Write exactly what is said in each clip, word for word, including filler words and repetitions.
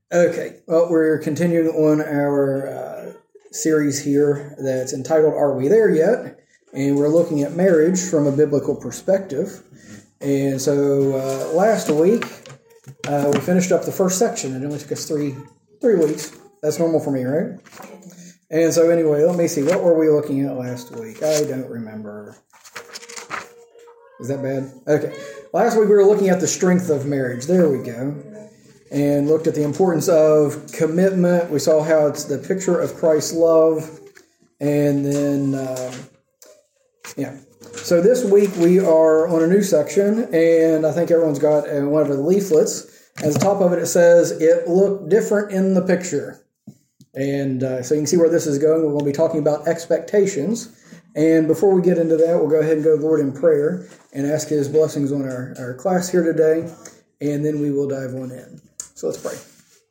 Okay, well, we're continuing on our uh, series here that's entitled Are We There Yet? And we're looking at marriage from a biblical perspective. And so uh, last week, uh, we finished up the first section. It only took us three three weeks. That's normal for me, right? And so anyway, let me see. What were we looking at last week? I don't remember. Is that bad? Okay. Last week we were looking at the strength of marriage. There we go. And looked at the importance of commitment. We saw how it's the picture of Christ's love. And then, uh, yeah. So this week we are on a new section, and I think everyone's got uh, one of the leaflets. At the top of it, it says, "It looked different in the picture." And uh, so you can see where this is going. We're going to be talking about expectations. And before we get into that, we'll go ahead and go to the Lord in prayer and ask His blessings on our, our class here today. And then we will dive on in. So let's pray.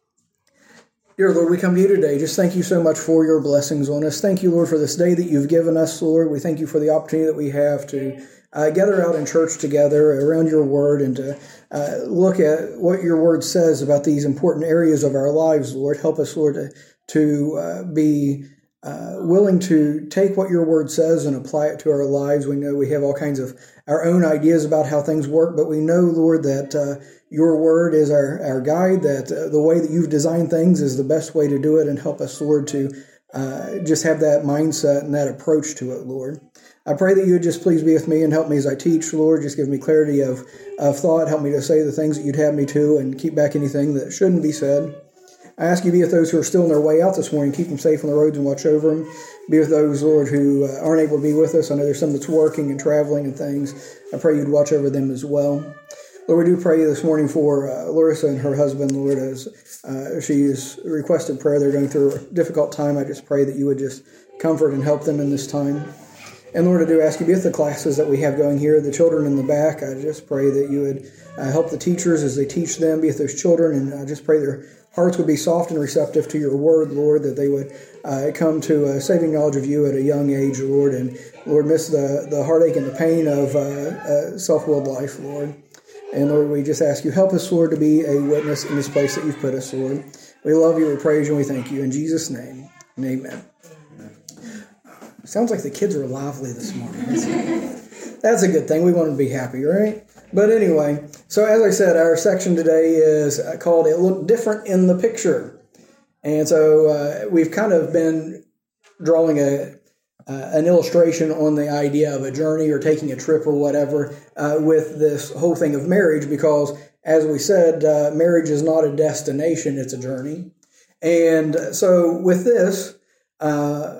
Dear Lord, we come to you today. Just thank you so much for your blessings on us. Thank you, Lord, for this day that you've given us, Lord. We thank you for the opportunity that we have to uh, gather out in church together around your word and to uh, look at what your word says about these important areas of our lives, Lord. Help us, Lord, to, to uh, be uh, willing to take what your word says and apply it to our lives. We know we have all kinds of our own ideas about how things work, but we know, Lord, that uh, your word is our, our guide, that uh, the way that you've designed things is the best way to do it, and help us, Lord, to uh, just have that mindset and that approach to it, Lord. I pray that you would just please be with me and help me as I teach, Lord. Just give me clarity of, of thought. Help me to say the things that you'd have me to and keep back anything that shouldn't be said. I ask you to be with those who are still on their way out this morning. Keep them safe on the roads and watch over them. Be with those, Lord, who uh, aren't able to be with us. I know there's some that's working and traveling and things. I pray you'd watch over them as well. Lord, we do pray this morning for uh, Larissa and her husband, Lord, as uh, she's requested prayer. They're going through a difficult time. I just pray that you would just comfort and help them in this time. And Lord, I do ask you to be with the classes that we have going here, the children in the back. I just pray that you would uh, help the teachers as they teach them, be with those children, and I just pray their hearts would be soft and receptive to your word, Lord, that they would uh, come to a saving knowledge of you at a young age, Lord, and Lord, miss the, the heartache and the pain of uh, uh, self-willed life, Lord. And Lord, we just ask you, help us, Lord, to be a witness in this place that you've put us, Lord. We love you, we praise you, and we thank you. In Jesus' name, and amen. Sounds like the kids are lively this morning. That's a good thing. We want them to be happy, right? But anyway, so as I said, our section today is called It Looked Different in the Picture. And so uh, we've kind of been drawing a uh, an illustration on the idea of a journey or taking a trip or whatever uh, with this whole thing of marriage, because as we said, uh, marriage is not a destination, it's a journey. And so with this, uh,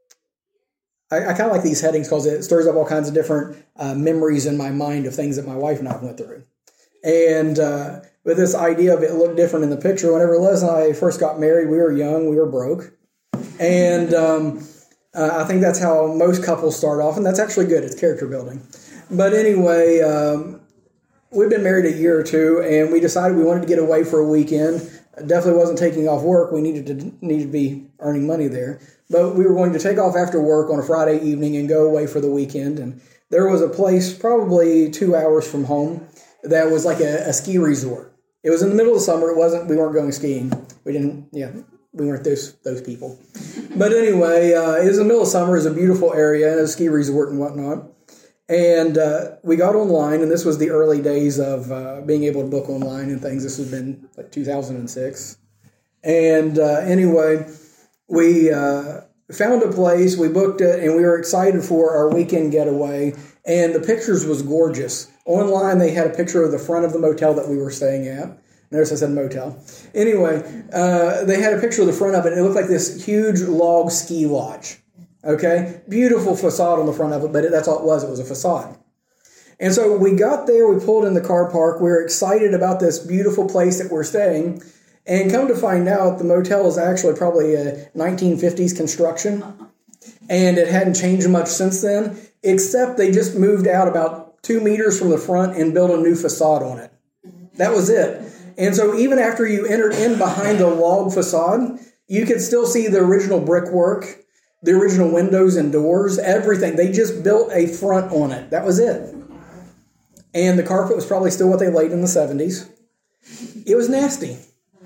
I, I kind of like these headings because it stirs up all kinds of different uh, memories in my mind of things that my wife and I went through. And uh, with this idea of it looked different in the picture, whenever Les and I first got married, we were young, we were broke. And um, uh, I think that's how most couples start off, and that's actually good. It's character building. But anyway, um, we've been married a year or two, and we decided we wanted to get away for a weekend. Definitely wasn't taking off work. We needed to needed to be earning money there. But we were going to take off after work on a Friday evening and go away for the weekend. And there was a place probably two hours from home that was like a, a ski resort. It was in the middle of the summer. It wasn't, we weren't going skiing. We didn't, yeah, we weren't those those people. But anyway, uh, it was in the middle of summer. It was a beautiful area and a ski resort and whatnot. And uh, we got online, and this was the early days of uh, being able to book online and things. This has been like two thousand six. And uh, anyway, we uh, found a place, we booked it, and we were excited for our weekend getaway. And the pictures was gorgeous. Online, they had a picture of the front of the motel that we were staying at. Notice I said motel. Anyway, uh, they had a picture of the front of it, and it looked like this huge log ski lodge. Okay? Beautiful facade on the front of it, but that's all it was. It was a facade. And so we got there, we pulled in the car park, we were excited about this beautiful place that we're staying, and come to find out, the motel is actually probably a nineteen fifties construction, and it hadn't changed much since then, except they just moved out about two meters from the front and built a new facade on it. That was it. And so even after you entered in behind the log facade, you could still see the original brickwork, the original windows and doors, everything. They just built a front on it. That was it. And the carpet was probably still what they laid in the seventies. It was nasty.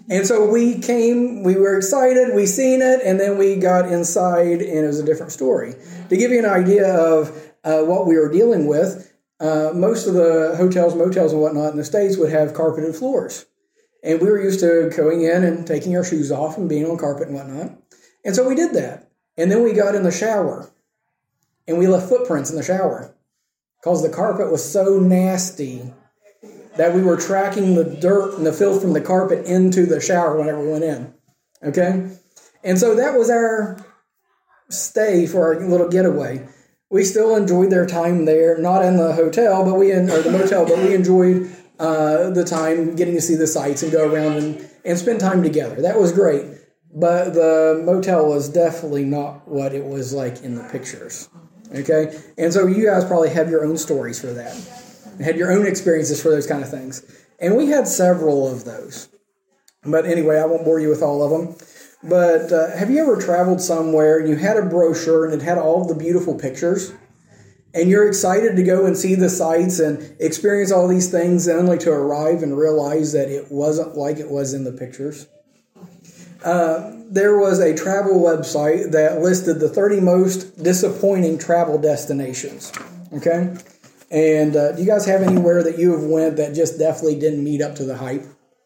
And so we came, we were excited, we seen it, and then we got inside, and it was a different story. To give you an idea of uh, what we were dealing with, uh, most of the hotels, motels, and whatnot in the States would have carpeted floors. And we were used to going in and taking our shoes off and being on carpet and whatnot. And so we did that. And then we got in the shower, and we left footprints in the shower because the carpet was so nasty that we were tracking the dirt and the filth from the carpet into the shower whenever we went in. Okay? And so that was our stay for our little getaway. We still enjoyed their time there, not in the hotel, but we in, or the motel, but we enjoyed uh, the time getting to see the sights and go around and, and spend time together. That was great. But the motel was definitely not what it was like in the pictures. Okay? And so you guys probably have your own stories for that. Had your own experiences for those kind of things. And we had several of those. But anyway, I won't bore you with all of them. But uh, have you ever traveled somewhere and you had a brochure and it had all of the beautiful pictures? And you're excited to go and see the sights and experience all these things, only to arrive and realize that it wasn't like it was in the pictures? Uh, there was a travel website that listed the thirty most disappointing travel destinations. Okay? And uh, do you guys have anywhere that you have went that just definitely didn't meet up to the hype?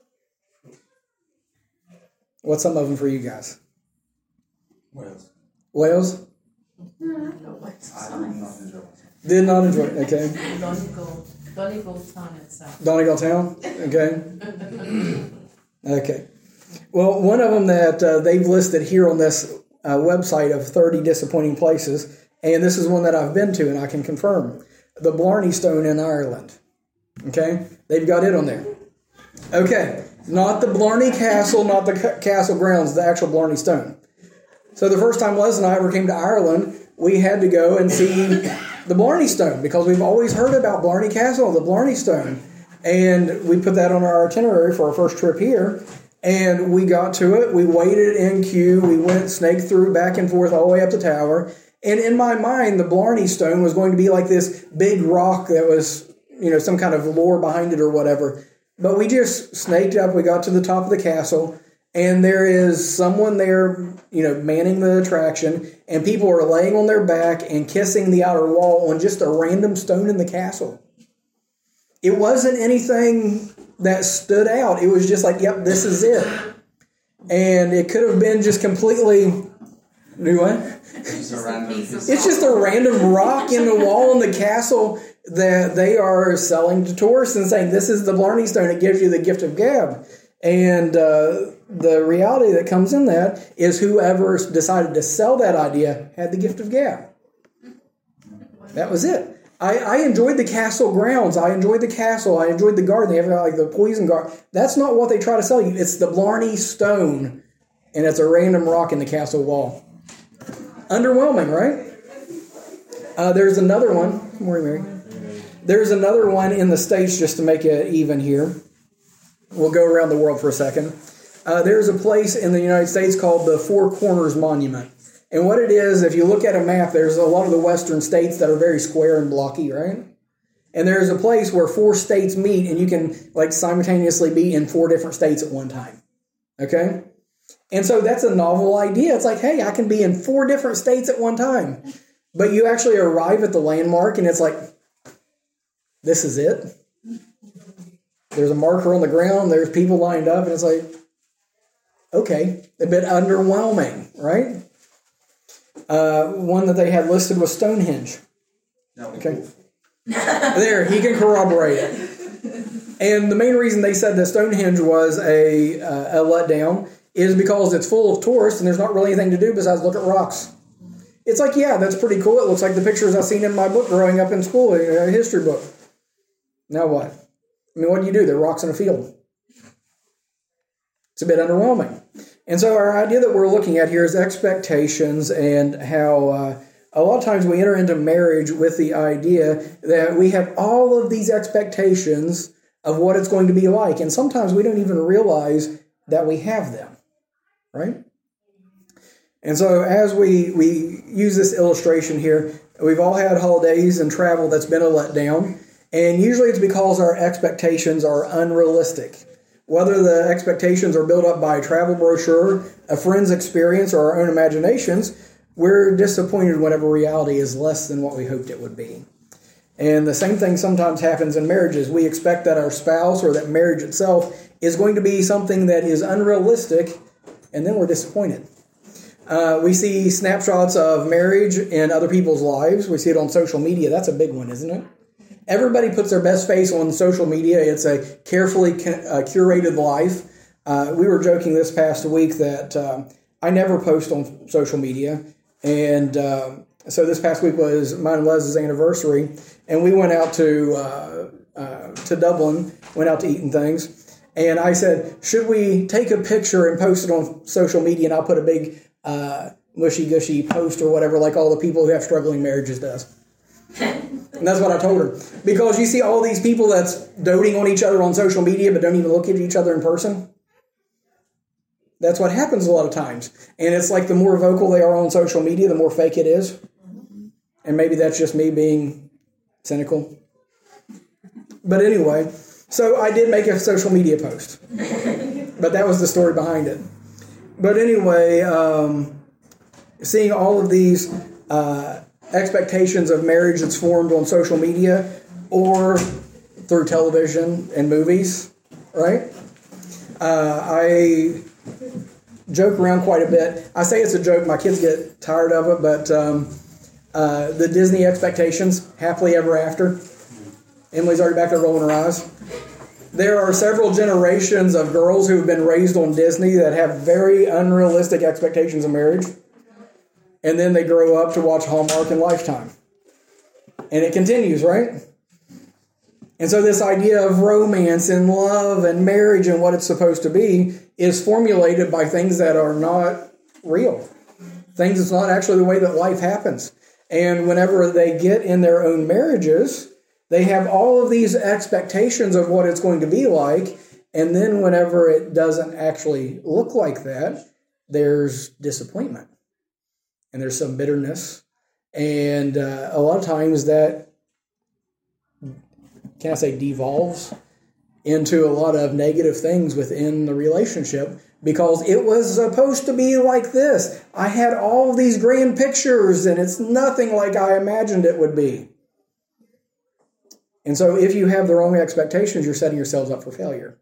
What's some of them for you guys? Wales. Wales? No, Wales. I did not enjoy it. Did not enjoy it, okay. Donegal, Donegal town itself. Donegal town, okay. Okay. Well, one of them that uh, they've listed here on this uh, website of thirty disappointing places, and this is one that I've been to and I can confirm. The Blarney Stone in Ireland. Okay? They've got it on there. Okay. Not the Blarney Castle, not the ca- castle grounds, the actual Blarney Stone. So the first time Les and I ever came to Ireland, we had to go and see the Blarney Stone because we've always heard about Blarney Castle, the Blarney Stone. And we put that on our itinerary for our first trip here. And we got to it. We waited in queue. We went, snaked through back and forth all the way up the tower. And in my mind, the Blarney Stone was going to be like this big rock that was, you know, some kind of lore behind it or whatever. But we just snaked up. We got to the top of the castle, and there is someone there, you know, manning the attraction, and people are laying on their back and kissing the outer wall on just a random stone in the castle. It wasn't anything that stood out. It was just like, yep, this is it. And it could have been just completely... Do what? It's a random piece. It's just a random rock in the wall in the castle that they are selling to tourists and saying, this is the Blarney Stone. It gives you the gift of gab. And uh, the reality that comes in that is whoever decided to sell that idea had the gift of gab. That was it. I, I enjoyed the castle grounds. I enjoyed the castle. I enjoyed the garden. They have like the poison garden. That's not what they try to sell you. It's the Blarney Stone, and it's a random rock in the castle wall. Underwhelming, right? Uh, there's another one. Good morning, Mary. There's another one in the States, just to make it even here. We'll go around the world for a second. Uh, there's a place in the United States called the Four Corners Monument. And what it is, if you look at a map, there's a lot of the western states that are very square and blocky, right? And there's a place where four states meet, and you can like simultaneously be in four different states at one time. Okay? And so that's a novel idea. It's like, hey, I can be in four different states at one time. But you actually arrive at the landmark, and it's like, this is it. There's a marker on the ground. There's people lined up, and it's like, okay, a bit underwhelming, right? Uh, one that they had listed was Stonehenge. Okay. There, he can corroborate it. And the main reason they said that Stonehenge was a, uh, a letdown is because it's full of tourists and there's not really anything to do besides look at rocks. It's like, yeah, that's pretty cool. It looks like the pictures I've seen in my book growing up in school, a history book. Now what? I mean, what do you do? There are rocks in a field. It's a bit underwhelming. And so our idea that we're looking at here is expectations and how uh, a lot of times we enter into marriage with the idea that we have all of these expectations of what it's going to be like. And sometimes we don't even realize that we have them, right? And so as we, we use this illustration here, we've all had holidays and travel that's been a letdown. And usually it's because our expectations are unrealistic. Whether the expectations are built up by a travel brochure, a friend's experience, or our own imaginations, we're disappointed whenever reality is less than what we hoped it would be. And the same thing sometimes happens in marriages. We expect that our spouse or that marriage itself is going to be something that is unrealistic, and then we're disappointed. Uh, we see snapshots of marriage in other people's lives. We see it on social media. That's a big one, isn't it? Everybody puts their best face on social media. It's a carefully uh, curated life. Uh, we were joking this past week that uh, I never post on social media. And uh, so this past week was mine and Les's anniversary. And we went out to uh, uh, to Dublin, went out to eat and things. And I said, should we take a picture and post it on social media? And I'll put a big uh, mushy-gushy post or whatever, like all the people who have struggling marriages does. And that's what I told her. Because you see all these people that's doting on each other on social media but don't even look at each other in person. That's what happens a lot of times. And it's like the more vocal they are on social media, the more fake it is. And maybe that's just me being cynical. But anyway, so I did make a social media post. But that was the story behind it. But anyway, um, seeing all of these uh, expectations of marriage that's formed on social media or through television and movies, right? Uh, I joke around quite a bit. I say it's a joke. My kids get tired of it, but um, uh, the Disney expectations, happily ever after. Emily's already back there rolling her eyes. There are several generations of girls who have been raised on Disney that have very unrealistic expectations of marriage. And then they grow up to watch Hallmark and Lifetime. And it continues, right? And so this idea of romance and love and marriage and what it's supposed to be is formulated by things that are not real. Things that's not actually the way that life happens. And whenever they get in their own marriages, they have all of these expectations of what it's going to be like. And then whenever it doesn't actually look like that, there's disappointment. And there's some bitterness. And uh, a lot of times that, can I say, devolves into a lot of negative things within the relationship because it was supposed to be like this. I had all these grand pictures and it's nothing like I imagined it would be. And so if you have the wrong expectations, you're setting yourselves up for failure.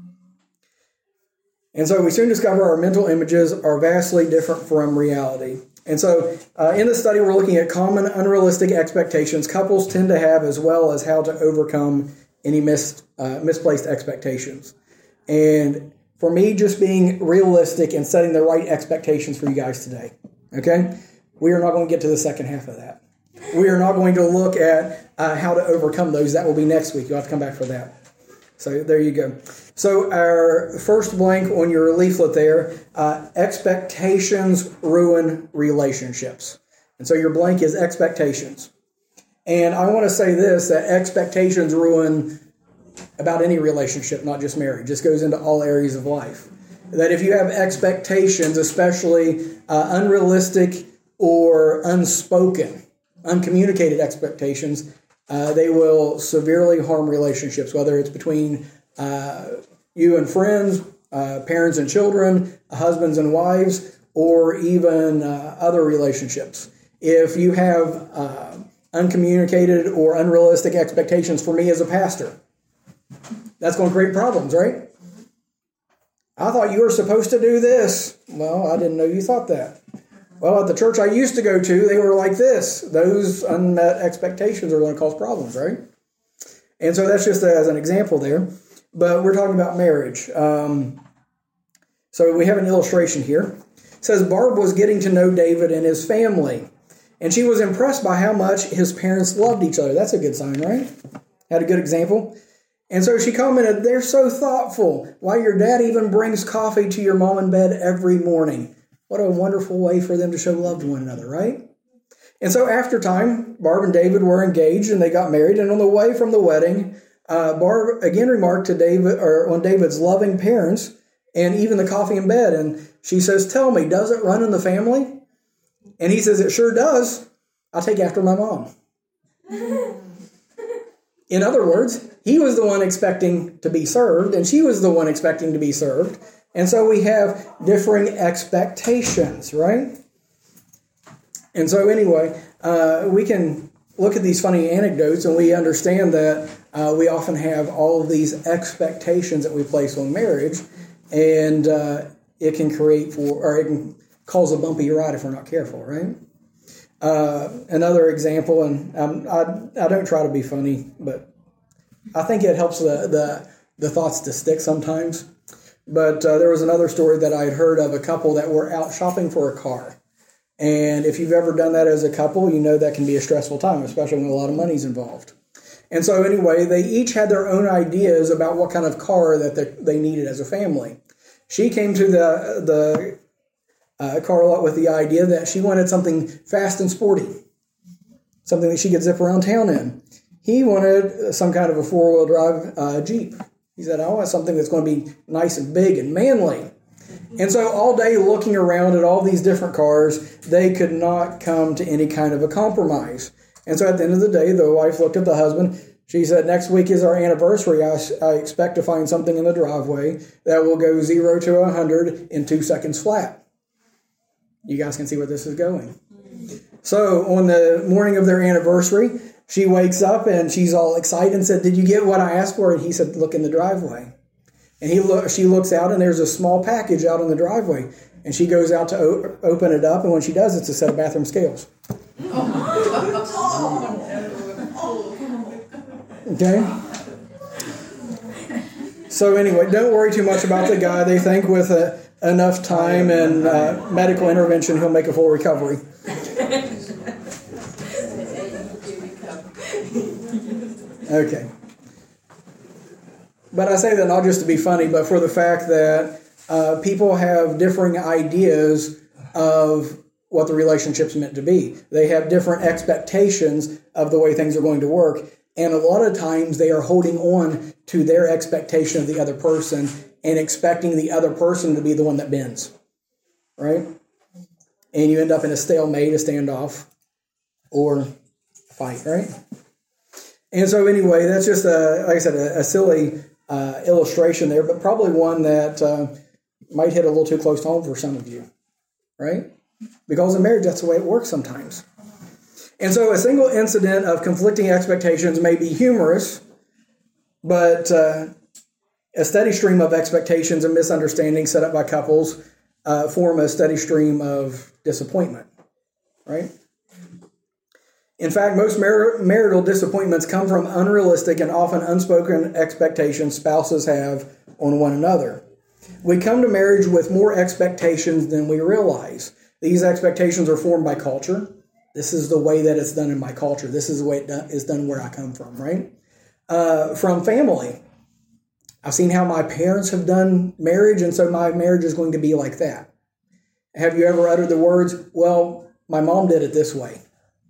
And so we soon discover our mental images are vastly different from reality. And so uh, in the study, we're looking at common unrealistic expectations couples tend to have, as well as how to overcome any mis, uh, misplaced expectations. And for me, just being realistic and setting the right expectations for you guys today. Okay? We are not going to get to the second half of that. We are not going to look at uh, how to overcome those. That will be next week. You'll have to come back for that. So there you go. So our first blank on your leaflet there, uh, expectations ruin relationships. And so your blank is expectations. And I want to say this, that expectations ruin about any relationship, not just marriage. This goes into all areas of life. That if you have expectations, especially uh, unrealistic or unspoken, uncommunicated expectations, Uh, they will severely harm relationships, whether it's between uh, you and friends, uh, parents and children, husbands and wives, or even uh, other relationships. If you have uh, uncommunicated or unrealistic expectations for me as a pastor, that's going to create problems, right? I thought you were supposed to do this. Well, I didn't know you thought that. Well, at the church I used to go to, they were like this. Those unmet expectations are going to cause problems, right? And so that's just as an example there. But we're talking about marriage. Um, so we have an illustration here. It says, Barb was getting to know David and his family. And she was impressed by how much his parents loved each other. That's a good sign, right? Had a good example. And so she commented, they're so thoughtful. Why, your dad even brings coffee to your mom in bed every morning. What a wonderful way for them to show love to one another, right? And so after time, Barb and David were engaged and they got married. And on the way from the wedding, uh, Barb again remarked to David, or on David's loving parents and even the coffee in bed. And she says, tell me, does it run in the family? And he says, it sure does. I take after my mom. In other words, he was the one expecting to be served, and she was the one expecting to be served. And so we have differing expectations, right? And so anyway, uh, we can look at these funny anecdotes, and we understand that uh, we often have all of these expectations that we place on marriage, and uh, it can create for, or it can cause a bumpy ride if we're not careful, right? Uh, another example, and um, I I don't try to be funny, but I think it helps the the, the thoughts to stick sometimes. But uh, there was another story that I had heard of a couple that were out shopping for a car. And if you've ever done that as a couple, you know that can be a stressful time, especially when a lot of money's involved. And so anyway, they each had their own ideas about what kind of car that they needed as a family. She came to the the uh, car lot with the idea that she wanted something fast and sporty, something that she could zip around town in. He wanted some kind of a four-wheel drive uh, Jeep. He said, I want something that's going to be nice and big and manly. And so all day looking around at all these different cars, they could not come to any kind of a compromise. And so at the end of the day, the wife looked at the husband. She said, next week is our anniversary. I, I expect to find something in the driveway that will go zero to one hundred in two seconds flat. You guys can see where this is going. So on the morning of their anniversary, she wakes up and she's all excited and said, did you get what I asked for? And he said, look in the driveway. And he look, she looks out and there's a small package out on the driveway. And she goes out to o- open it up. And when she does, it's a set of bathroom scales. Okay? So anyway, don't worry too much about the guy. They think with uh, enough time and uh, medical intervention, he'll make a full recovery. Okay. But I say that not just to be funny, but for the fact that uh, people have differing ideas of what the relationship's meant to be. They have different expectations of the way things are going to work. And a lot of times they are holding on to their expectation of the other person and expecting the other person to be the one that bends. Right? And you end up in a stalemate, a standoff, or a fight, right? And so anyway, that's just, a, like I said, a, a silly uh, illustration there, but probably one that uh, might hit a little too close to home for some of you, right? Because in marriage, that's the way it works sometimes. And so a single incident of conflicting expectations may be humorous, but uh, a steady stream of expectations and misunderstandings set up by couples uh, form a steady stream of disappointment, right? In fact, most mar- marital disappointments come from unrealistic and often unspoken expectations spouses have on one another. We come to marriage with more expectations than we realize. These expectations are formed by culture. This is the way that it's done in my culture. This is the way it do- is done where I come from, right? Uh, from family. I've seen how my parents have done marriage, and so my marriage is going to be like that. Have you ever uttered the words, well, my mom did it this way.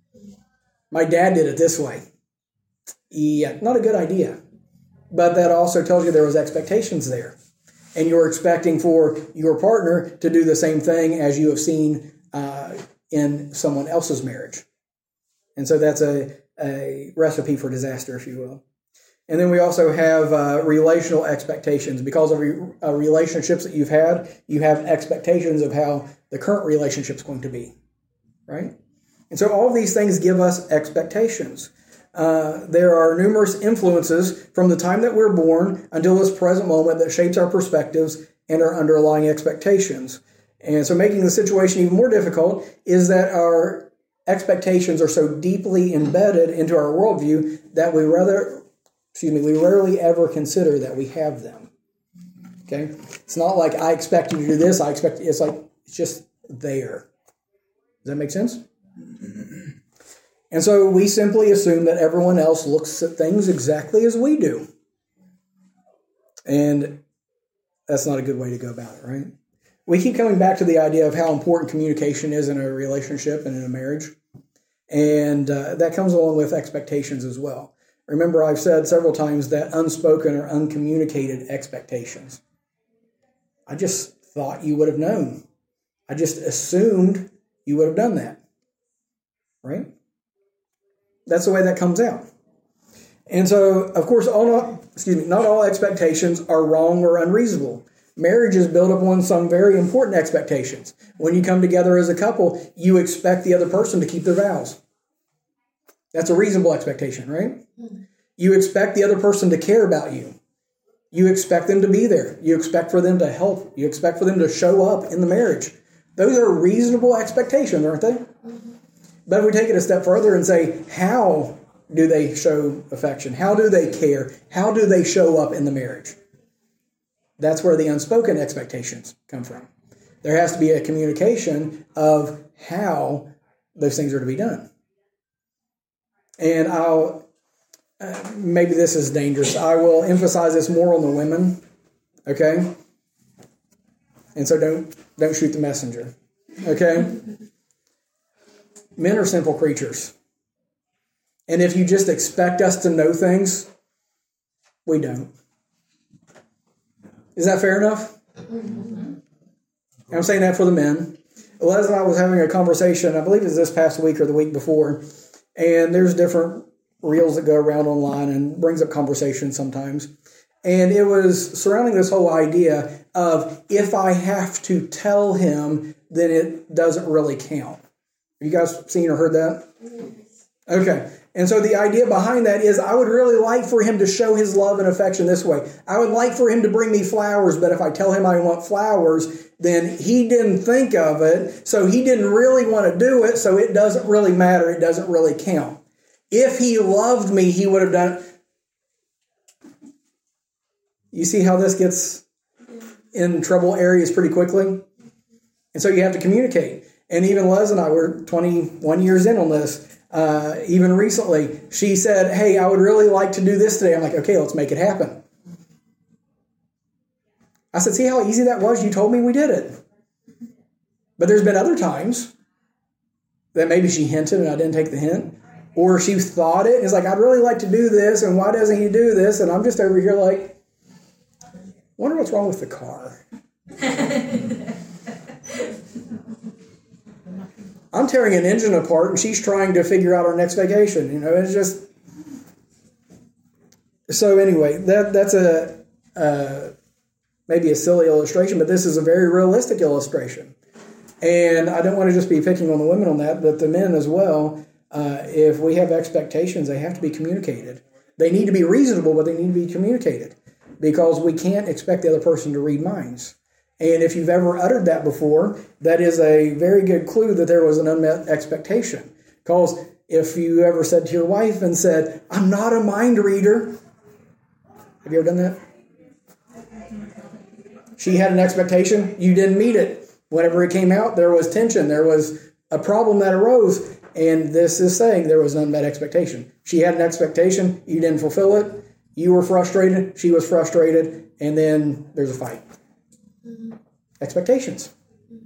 My dad did it this way. Yeah, not a good idea. But that also tells you there was expectations there. And you're expecting for your partner to do the same thing as you have seen uh, in someone else's marriage. And so that's a, a recipe for disaster, if you will. And then we also have uh, relational expectations. Because of re- uh, relationships that you've had, you have expectations of how the current relationship is going to be, right? And so all of these things give us expectations. Uh, there are numerous influences from the time that we're born until this present moment that shapes our perspectives and our underlying expectations. And so making the situation even more difficult is that our expectations are so deeply embedded into our worldview that we rather, excuse me, we rarely ever consider that we have them. Okay? It's not like I expect you to do this, I expect, it's like, it's just there. Does that make sense? And so we simply assume that everyone else looks at things exactly as we do. And that's not a good way to go about it, right? We keep coming back to the idea of how important communication is in a relationship and in a marriage. And uh, that comes along with expectations as well. Remember, I've said several times that unspoken or uncommunicated expectations. I just thought you would have known. I just assumed you would have done that. Right? That's the way that comes out. And so, of course, all not, excuse me, not all expectations are wrong or unreasonable. Marriage is built upon some very important expectations. When you come together as a couple, you expect the other person to keep their vows. That's a reasonable expectation, right? You expect the other person to care about you. You expect them to be there. You expect for them to help. You expect for them to show up in the marriage. Those are reasonable expectations, aren't they? Mm-hmm. But if we take it a step further and say, how do they show affection? How do they care? How do they show up in the marriage? That's where the unspoken expectations come from. There has to be a communication of how those things are to be done. And I'll, uh, maybe this is dangerous. I will emphasize this more on the women, okay? And so don't, don't shoot the messenger, okay? Men are simple creatures. And if you just expect us to know things, we don't. Is that fair enough? Mm-hmm. I'm saying that for the men. Les and I was having a conversation, I believe it was this past week or the week before, and there's different reels that go around online and brings up conversation sometimes. And it was surrounding this whole idea of if I have to tell him, then it doesn't really count. Have you guys seen or heard that? Yes. Okay. And so the idea behind that is I would really like for him to show his love and affection this way. I would like for him to bring me flowers, but if I tell him I want flowers, then he didn't think of it, so he didn't really want to do it, so it doesn't really matter. It doesn't really count. If he loved me, he would have done it. You see how this gets in trouble areas pretty quickly? And so you have to communicate. And even Les and I were twenty-one years in on this. Uh, even recently, she said, hey, I would really like to do this today. I'm like, okay, let's make it happen. I said, see how easy that was? You told me we did it. But there's been other times that maybe she hinted and I didn't take the hint. Or she thought it and is like, I'd really like to do this. And why doesn't he do this? And I'm just over here like, wonder what's wrong with the car. I'm tearing an engine apart and she's trying to figure out our next vacation. You know, it's just... So anyway, that that's a uh, maybe a silly illustration, but this is a very realistic illustration. And I don't want to just be picking on the women on that, but the men as well. Uh, if we have expectations, they have to be communicated. They need to be reasonable, but they need to be communicated because we can't expect the other person to read minds. And if you've ever uttered that before, that is a very good clue that there was an unmet expectation. Because if you ever said to your wife and said, I'm not a mind reader. Have you ever done that? She had an expectation. You didn't meet it. Whenever it came out, there was tension. There was a problem that arose. And this is saying there was an unmet expectation. She had an expectation. You didn't fulfill it. You were frustrated. She was frustrated. And then there's a fight. Mm-hmm. Expectations.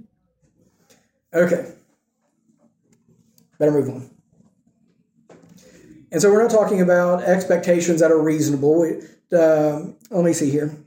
Okay. Better move on. And so we're not talking about expectations that are reasonable. We, uh, let me see here.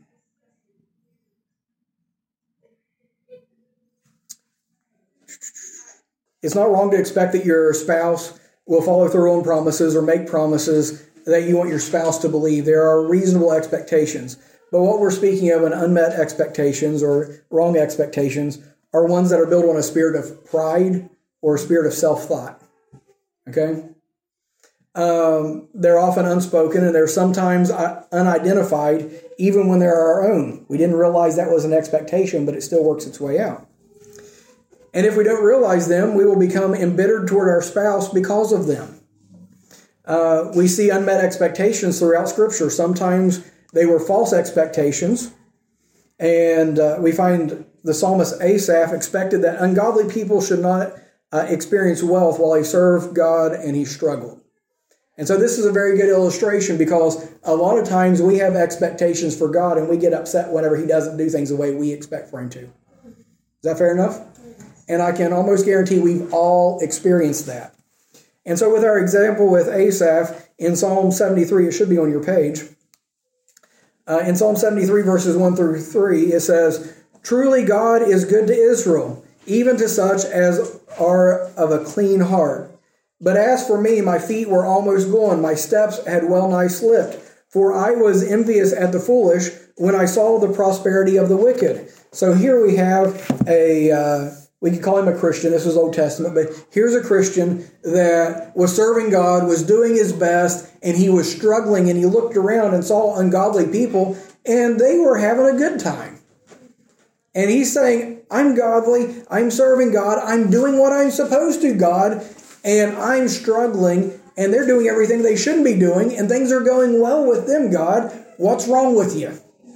It's not wrong to expect that your spouse will follow through on promises or make promises that you want your spouse to believe. There are reasonable expectations. But what we're speaking of in unmet expectations or wrong expectations are ones that are built on a spirit of pride or a spirit of self-thought. Okay? Um, they're often unspoken and they're sometimes unidentified even when they're our own. We didn't realize that was an expectation, but it still works its way out. And if we don't realize them, we will become embittered toward our spouse because of them. Uh, we see unmet expectations throughout Scripture. Sometimes they were false expectations. And uh, we find the psalmist Asaph expected that ungodly people should not uh, experience wealth while he served God and he struggled. And so this is a very good illustration because a lot of times we have expectations for God and we get upset whenever he doesn't do things the way we expect for him to. Is that fair enough? And I can almost guarantee we've all experienced that. And so with our example with Asaph in Psalm seventy-three, it should be on your page. Uh, in Psalm seventy-three, verses one through three, it says, "Truly God is good to Israel, even to such as are of a clean heart. But as for me, my feet were almost gone, my steps had well nigh slipped. For I was envious at the foolish when I saw the prosperity of the wicked. So here we have a, uh, we could call him a Christian. This was Old Testament, but here's a Christian that was serving God, was doing his best, and he was struggling, and he looked around and saw ungodly people, and they were having a good time. And he's saying, I'm godly, I'm serving God, I'm doing what I'm supposed to, God, and I'm struggling, and they're doing everything they shouldn't be doing, and things are going well with them, God. What's wrong with you?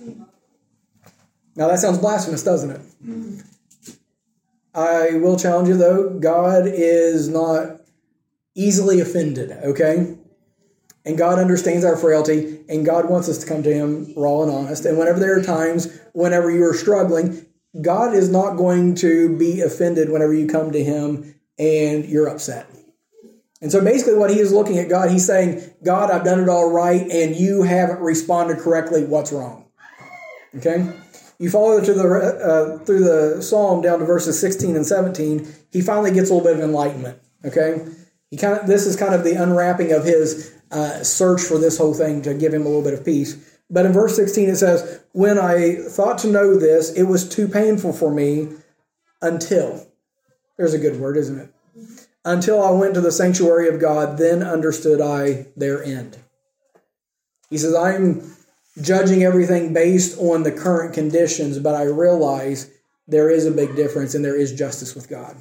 Now that sounds blasphemous, doesn't it? Mm-hmm. I will challenge you, though, God is not easily offended, okay? And God understands our frailty, and God wants us to come to Him raw and honest. And whenever there are times, whenever you are struggling, God is not going to be offended whenever you come to Him and you're upset. And so basically what He is looking at God, He's saying, God, I've done it all right, and you haven't responded correctly. What's wrong? Okay? You follow to the, uh, through the Psalm down to verses sixteen and seventeen, he finally gets a little bit of enlightenment. Okay? He kind of, this is kind of the unwrapping of his uh, search for this whole thing to give him a little bit of peace. But in verse sixteen it says, when I thought to know this, it was too painful for me until, there's a good word, isn't it? Until I went to the sanctuary of God, then understood I their end. He says, I'm judging everything based on the current conditions, but I realize there is a big difference and there is justice with God.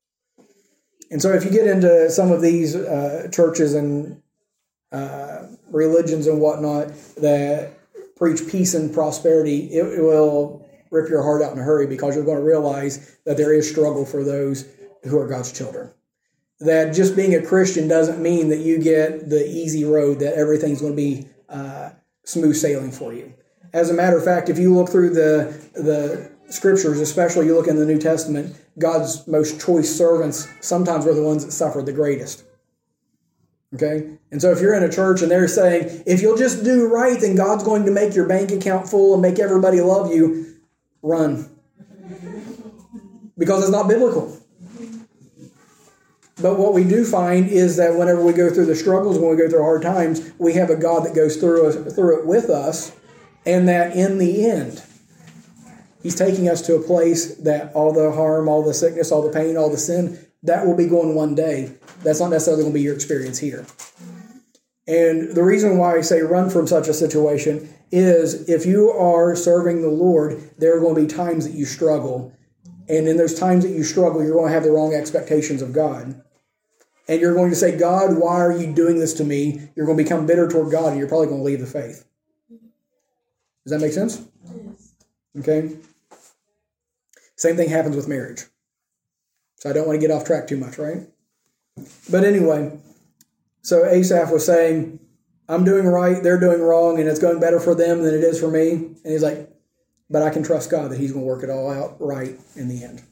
And so if you get into some of these uh, churches and uh, religions and whatnot that preach peace and prosperity, it, it will rip your heart out in a hurry, because you're going to realize that there is struggle for those who are God's children. That just being a Christian doesn't mean that you get the easy road, that everything's going to be uh, smooth sailing for you. As a matter of fact, if you look through the the scriptures, especially you look in the New Testament, God's most choice servants sometimes were the ones that suffered the greatest. Okay? And so if you're in a church and they're saying, if you'll just do right, then God's going to make your bank account full and make everybody love you, run. Because it's not biblical. But what we do find is that whenever we go through the struggles, when we go through hard times, we have a God that goes through us, through it with us, and that in the end, He's taking us to a place that all the harm, all the sickness, all the pain, all the sin, that will be going one day. That's not necessarily going to be your experience here. And the reason why I say run from such a situation is if you are serving the Lord, there are going to be times that you struggle. And in those times that you struggle, you're going to have the wrong expectations of God. And you're going to say, God, why are you doing this to me? You're going to become bitter toward God, and you're probably going to leave the faith. Does that make sense? Yes. Okay. Same thing happens with marriage. So I don't want to get off track too much, right? But anyway, so Asaph was saying, I'm doing right, they're doing wrong, and it's going better for them than it is for me. And he's like, but I can trust God that He's going to work it all out right in the end.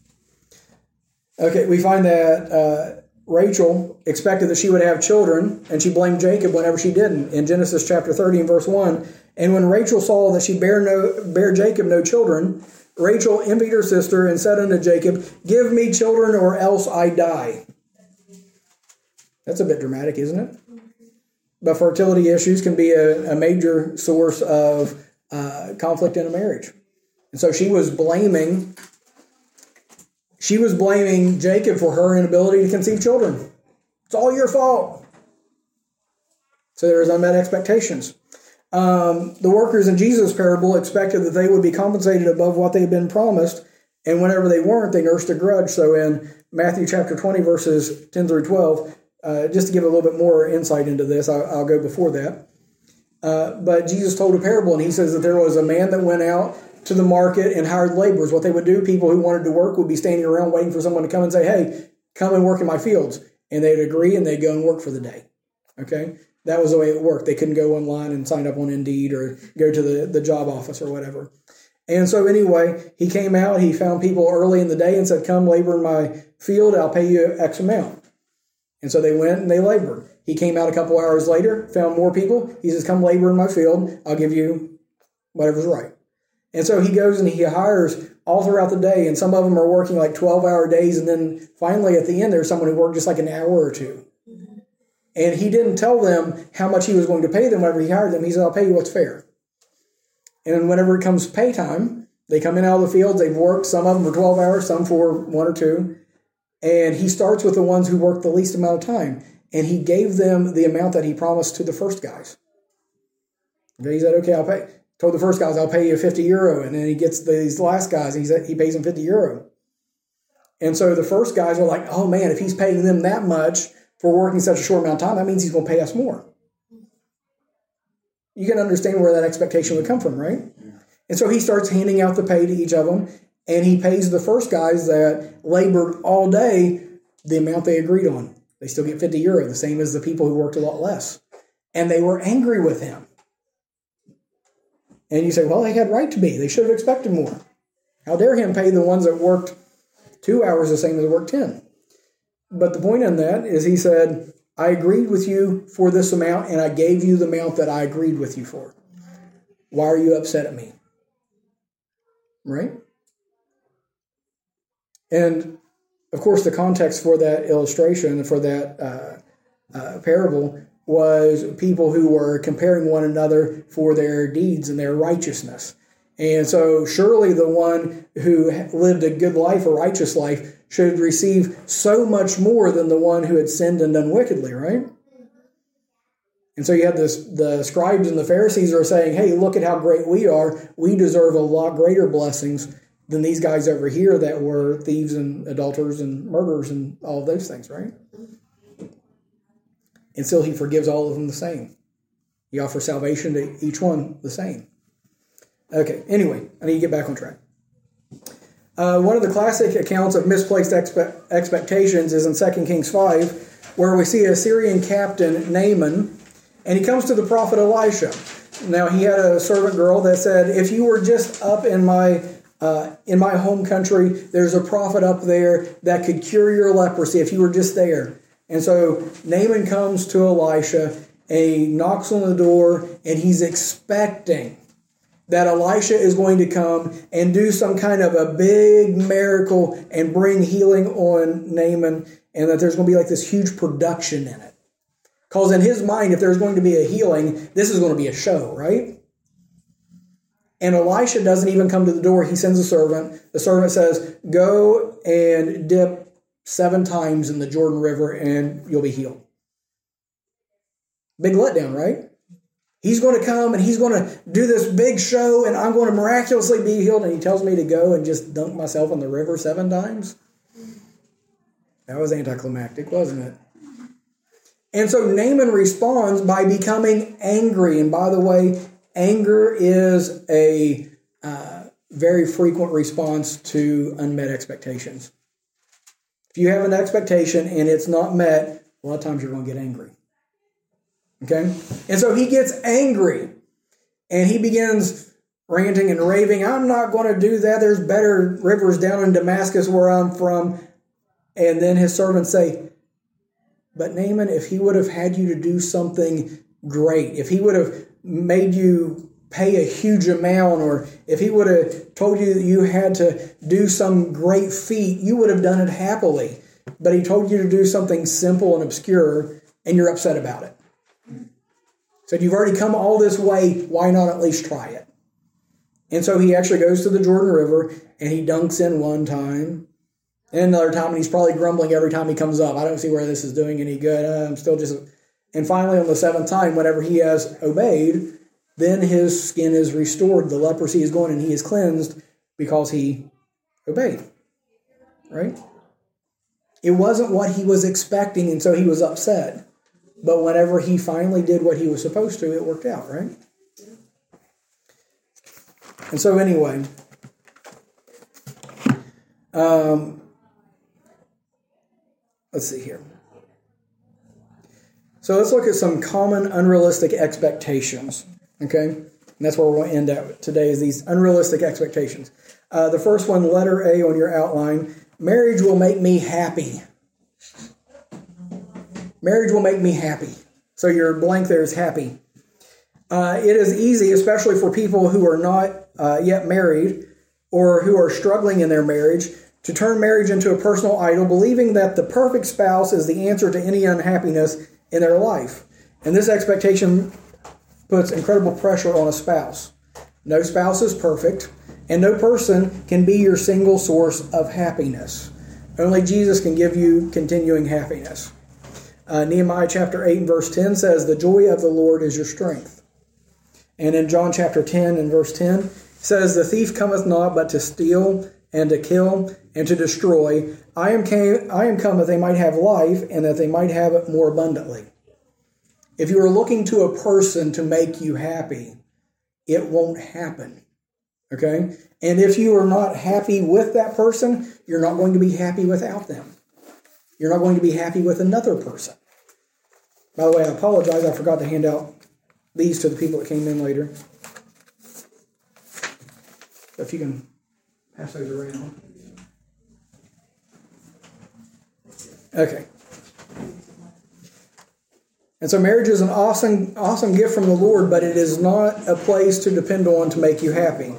Okay, we find that uh, Rachel expected that she would have children, and she blamed Jacob whenever she didn't. In Genesis chapter thirty and verse one, and when Rachel saw that she bare no bare Jacob no children, Rachel envied her sister and said unto Jacob, give me children or else I die. That's a bit dramatic, isn't it? But fertility issues can be a, a major source of uh, conflict in a marriage. And so she was blaming, she was blaming Jacob for her inability to conceive children. It's all your fault. So there's unmet expectations. Um, the workers in Jesus' parable expected that they would be compensated above what they had been promised, and whenever they weren't, they nursed a grudge. So in Matthew chapter twenty, verses ten through twelve, uh, just to give a little bit more insight into this, I'll, I'll go before that. Uh, but Jesus told a parable, and He says that there was a man that went out to the market and hired laborers. What they would do, people who wanted to work would be standing around waiting for someone to come and say, hey, come and work in my fields. And they'd agree, and they'd go and work for the day. Okay? That was the way it worked. They couldn't go online and sign up on Indeed or go to the, the job office or whatever. And so anyway, he came out, he found people early in the day and said, come labor in my field, I'll pay you X amount. And so they went and they labored. He came out a couple hours later, found more people. He says, come labor in my field, I'll give you whatever's right. And so he goes and he hires all throughout the day, and some of them are working like twelve-hour days, and then finally at the end there's someone who worked just like an hour or two. And he didn't tell them how much he was going to pay them whenever he hired them. He said, I'll pay you what's fair. And whenever it comes pay time, they come in out of the fields, they've worked, some of them for twelve hours, some for one or two. And he starts with the ones who worked the least amount of time. And he gave them the amount that he promised to the first guys. Okay, he said, okay, I'll pay. Told the first guys, I'll pay you fifty euro. And then he gets these last guys, and he said he pays them fifty euro. And so the first guys are like, oh man, if he's paying them that much for working such a short amount of time, that means he's going to pay us more. You can understand where that expectation would come from, right? Yeah. And so he starts handing out the pay to each of them, and he pays the first guys that labored all day the amount they agreed on. They still get fifty euro, the same as the people who worked a lot less. And they were angry with him. And you say, well, they had right to be. They should have expected more. How dare him pay the ones that worked two hours the same as worked ten? But the point in that is he said, I agreed with you for this amount, and I gave you the amount that I agreed with you for. Why are you upset at me? Right? And, of course, the context for that illustration, for that uh, uh, parable, was people who were comparing one another for their deeds and their righteousness. And so surely the one who lived a good life, a righteous life, should receive so much more than the one who had sinned and done wickedly, right? And so you have this, the scribes and the Pharisees are saying, hey, look at how great we are. We deserve a lot greater blessings than these guys over here that were thieves and adulterers and murderers and all of those things, right? And still he forgives all of them the same. He offers salvation to each one the same. Okay, anyway, I need to get back on track. Uh, one of the classic accounts of misplaced expe- expectations is in Second Kings five, where we see a Syrian captain, Naaman, and he comes to the prophet Elisha. Now, he had a servant girl that said, if you were just up in my uh, in my home country, there's a prophet up there that could cure your leprosy if you were just there. And so Naaman comes to Elisha, and he knocks on the door, and he's expecting that Elisha is going to come and do some kind of a big miracle and bring healing on Naaman, and that there's going to be like this huge production in it. Because in his mind, if there's going to be a healing, this is going to be a show, right? And Elisha doesn't even come to the door. He sends a servant. The servant says, go and dip seven times in the Jordan River and you'll be healed. Big letdown, right? He's going to come and he's going to do this big show and I'm going to miraculously be healed. And he tells me to go and just dunk myself in the river seven times. That was anticlimactic, wasn't it? And so Naaman responds by becoming angry. And by the way, anger is a uh, very frequent response to unmet expectations. If you have an expectation and it's not met, a lot of times you're going to get angry. Okay? And so he gets angry and he begins ranting and raving. I'm not going to do that. There's better rivers down in Damascus where I'm from. And then his servants say, but Naaman, if he would have had you to do something great, if he would have made you pay a huge amount, or if he would have told you that you had to do some great feat, you would have done it happily. But he told you to do something simple and obscure, and you're upset about it. Said, you've already come all this way, why not at least try it? And so he actually goes to the Jordan River, and he dunks in one time, and another time, and he's probably grumbling every time he comes up. I don't see where this is doing any good. Uh, I'm still just... And finally, on the seventh time, whenever he has obeyed, then his skin is restored. The leprosy is gone, and he is cleansed because he obeyed. Right? It wasn't what he was expecting, and so he was upset. But whenever he finally did what he was supposed to, it worked out, right? And so anyway, um, let's see here. So let's look at some common unrealistic expectations, okay? And that's where we're going to end at today, is these unrealistic expectations. Uh, the first one, letter A on your outline, marriage will make me happy. Marriage will make me happy. So your blank there is happy. Uh, it is easy, especially for people who are not uh, yet married or who are struggling in their marriage, to turn marriage into a personal idol, believing that the perfect spouse is the answer to any unhappiness in their life. And this expectation puts incredible pressure on a spouse. No spouse is perfect, and no person can be your single source of happiness. Only Jesus can give you continuing happiness. Uh, Nehemiah chapter eight and verse ten says, "The joy of the Lord is your strength." And in John chapter ten and verse ten, it says, "The thief cometh not but to steal and to kill and to destroy. I am came, I am come that they might have life and that they might have it more abundantly." If you are looking to a person to make you happy, it won't happen. Okay? And if you are not happy with that person, you're not going to be happy without them. You're not going to be happy with another person. By the way, I apologize. I forgot to hand out these to the people that came in later. So if you can pass those around. Okay. And so marriage is an awesome, awesome gift from the Lord, but it is not a place to depend on to make you happy.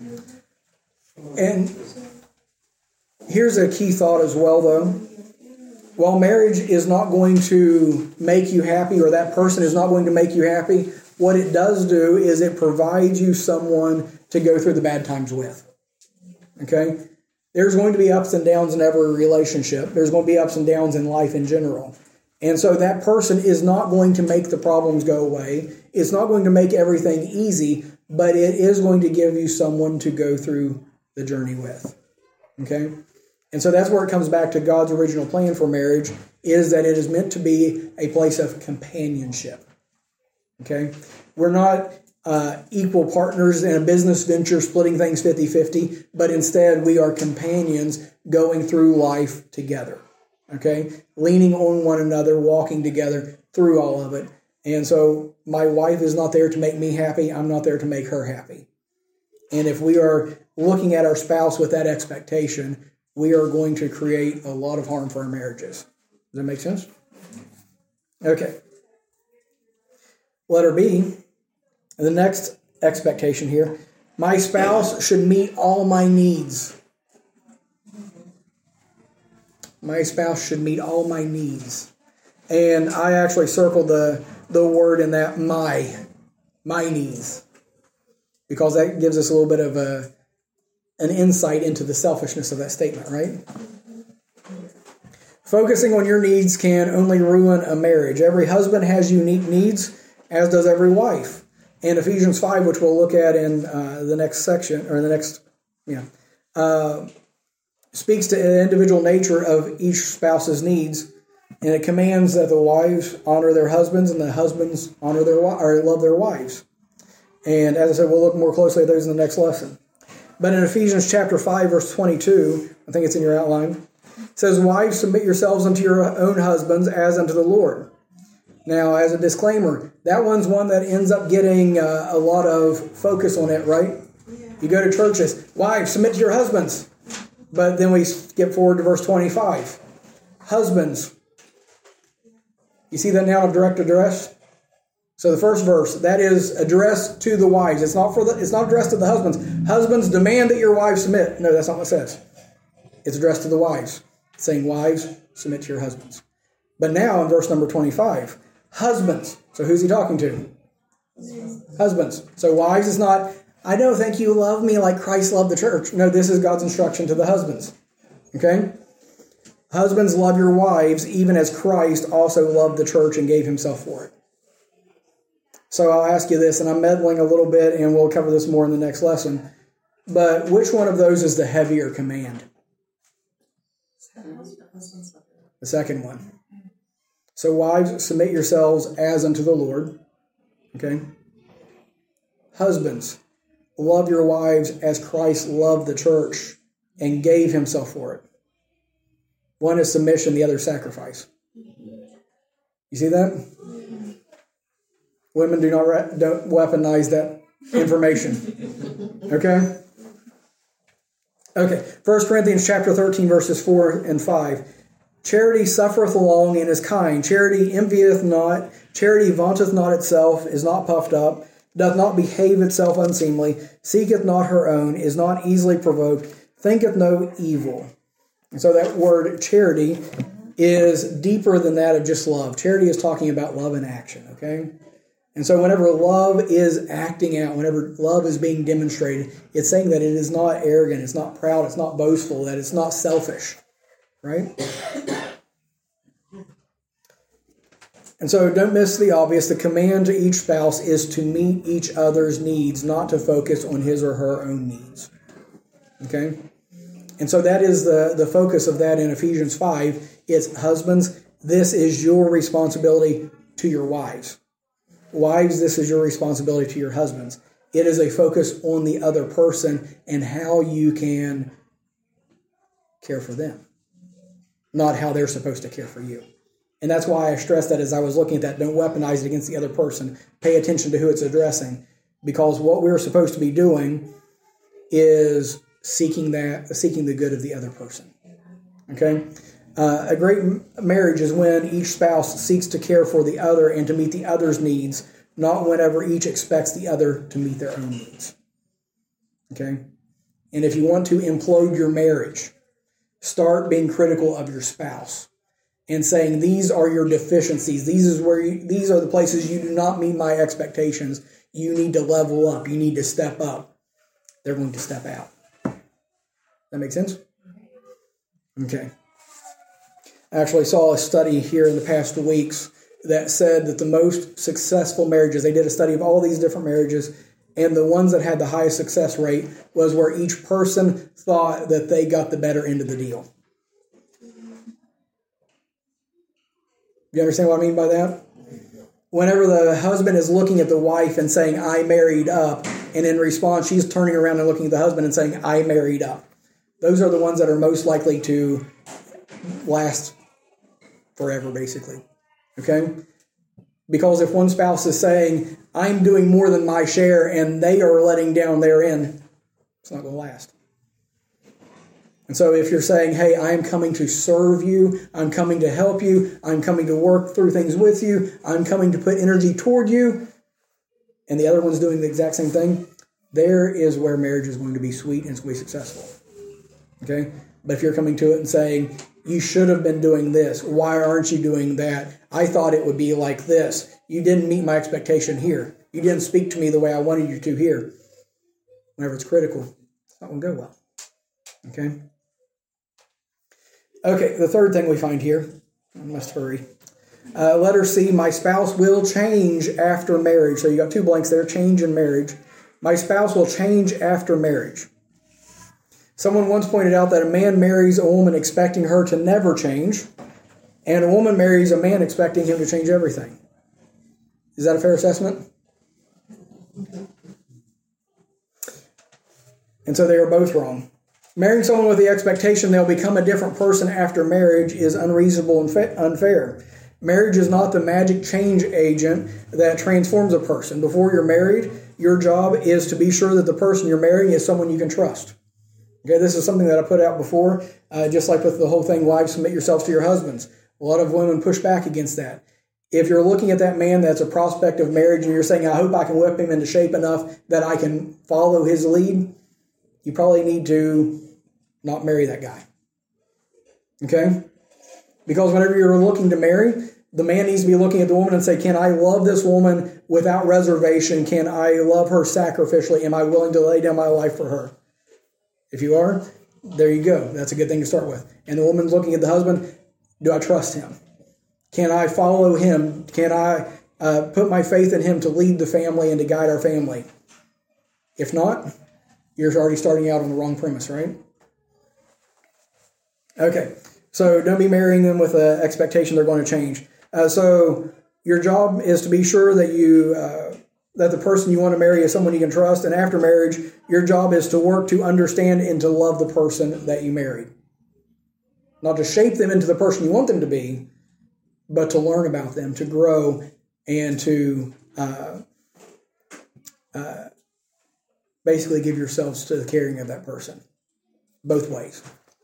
And here's a key thought as well, though. While marriage is not going to make you happy, or that person is not going to make you happy, what it does do is it provides you someone to go through the bad times with. Okay? There's going to be ups and downs in every relationship. There's going to be ups and downs in life in general. And so that person is not going to make the problems go away. It's not going to make everything easy, but it is going to give you someone to go through the journey with. Okay? And so that's where it comes back to God's original plan for marriage, is that it is meant to be a place of companionship. Okay? We're not uh, equal partners in a business venture splitting things fifty-fifty, but instead we are companions going through life together. Okay? Leaning on one another, walking together through all of it. And so my wife is not there to make me happy. I'm not there to make her happy. And if we are looking at our spouse with that expectation, we are going to create a lot of harm for our marriages. Does that make sense? Okay. Letter B, the next expectation here. My spouse should meet all my needs. My spouse should meet all my needs. And I actually circled the, the word in that, my, my needs. Because that gives us a little bit of a an insight into the selfishness of that statement, right? Focusing on your needs can only ruin a marriage. Every husband has unique needs, as does every wife. And Ephesians five, which we'll look at in uh, the next section, or the next, yeah, uh, speaks to the individual nature of each spouse's needs, and it commands that the wives honor their husbands and the husbands honor their or love their wives. And as I said, we'll look more closely at those in the next lesson. But in Ephesians chapter five, verse twenty-two, I think it's in your outline, it says, "Wives, submit yourselves unto your own husbands as unto the Lord." Now, as a disclaimer, that one's one that ends up getting uh, a lot of focus on it, right? Yeah. You go to churches, "Wives, submit to your husbands." But then we skip forward to verse twenty-five. Husbands. You see that now of direct address? So the first verse, that is addressed to the wives. It's not for the. It's not addressed to the husbands. Husbands, demand that your wives submit. No, that's not what it says. It's addressed to the wives. It's saying, wives, submit to your husbands. But now in verse number twenty-five, husbands. So who's he talking to? Husbands. So wives is not, "I don't think you love me like Christ loved the church." No, this is God's instruction to the husbands. Okay? Husbands, love your wives even as Christ also loved the church and gave himself for it. So I'll ask you this, and I'm meddling a little bit, and we'll cover this more in the next lesson. But which one of those is the heavier command? The second one. So wives, submit yourselves as unto the Lord. Okay? Husbands, love your wives as Christ loved the church and gave himself for it. One is submission, the other sacrifice. You see that? Women do not re- don't weaponize that information. Okay? Okay. First Corinthians chapter thirteen, verses four and five. Charity suffereth long and is kind. Charity envieth not. Charity vaunteth not itself, is not puffed up, doth not behave itself unseemly, seeketh not her own, is not easily provoked, thinketh no evil. And so that word charity is deeper than that of just love. Charity is talking about love in action, okay? And so whenever love is acting out, whenever love is being demonstrated, it's saying that it is not arrogant, it's not proud, it's not boastful, that it's not selfish, right? And so don't miss the obvious. The command to each spouse is to meet each other's needs, not to focus on his or her own needs. Okay? And so that is the, the focus of that in Ephesians five. It's husbands, this is your responsibility to your wives. Wives, this is your responsibility to your husbands. It is a focus on the other person and how you can care for them, not how they're supposed to care for you. And that's why I stressed that as I was looking at that. Don't weaponize it against the other person. Pay attention to who it's addressing. Because what we're supposed to be doing is seeking that, seeking the good of the other person. Okay? Uh, a great marriage is when each spouse seeks to care for the other and to meet the other's needs, not whenever each expects the other to meet their own needs. Okay? And if you want to implode your marriage, start being critical of your spouse and saying, these are your deficiencies. These is where you, these are the places you do not meet my expectations. You need to level up. You need to step up. They're going to step out. That make sense? Okay. I actually saw a study here in the past weeks that said that the most successful marriages, they did a study of all these different marriages, and the ones that had the highest success rate was where each person thought that they got the better end of the deal. You understand what I mean by that? Whenever the husband is looking at the wife and saying, I married up, and in response, she's turning around and looking at the husband and saying, I married up. Those are the ones that are most likely to last forever, basically. Okay? Because if one spouse is saying, I'm doing more than my share, and they are letting down their end, it's not going to last. And so if you're saying, hey, I'm coming to serve you, I'm coming to help you, I'm coming to work through things with you, I'm coming to put energy toward you, and the other one's doing the exact same thing, there is where marriage is going to be sweet and it's going to be successful. Okay? But if you're coming to it and saying, you should have been doing this, why aren't you doing that? I thought it would be like this. You didn't meet my expectation here. You didn't speak to me the way I wanted you to here. Whenever it's critical, it's not going to go well. Okay? Okay, the third thing we find here, I must hurry. Uh, letter C, my spouse will change after marriage. So you got two blanks there, change and marriage. My spouse will change after marriage. Someone once pointed out that a man marries a woman expecting her to never change, and a woman marries a man expecting him to change everything. Is that a fair assessment? And so they are both wrong. Marrying someone with the expectation they'll become a different person after marriage is unreasonable and fa- unfair. Marriage is not the magic change agent that transforms a person. Before you're married, your job is to be sure that the person you're marrying is someone you can trust. Okay, this is something that I put out before, uh, just like with the whole thing, wives, submit yourselves to your husbands. A lot of women push back against that. If you're looking at that man that's a prospect of marriage and you're saying, I hope I can whip him into shape enough that I can follow his lead, you probably need to not marry that guy. Okay? Because whenever you're looking to marry, the man needs to be looking at the woman and say, can I love this woman without reservation? Can I love her sacrificially? Am I willing to lay down my life for her? If you are, there you go. That's a good thing to start with. And the woman's looking at the husband, do I trust him? Can I follow him? Can I uh, put my faith in him to lead the family and to guide our family? If not, you're already starting out on the wrong premise, right? Okay, so don't be marrying them with an expectation they're going to change. Uh, so your job is to be sure that you uh, that the person you want to marry is someone you can trust, and after marriage, your job is to work to understand and to love the person that you married. Not to shape them into the person you want them to be, but to learn about them, to grow, and to uh, uh, basically give yourselves to the caring of that person. Both ways.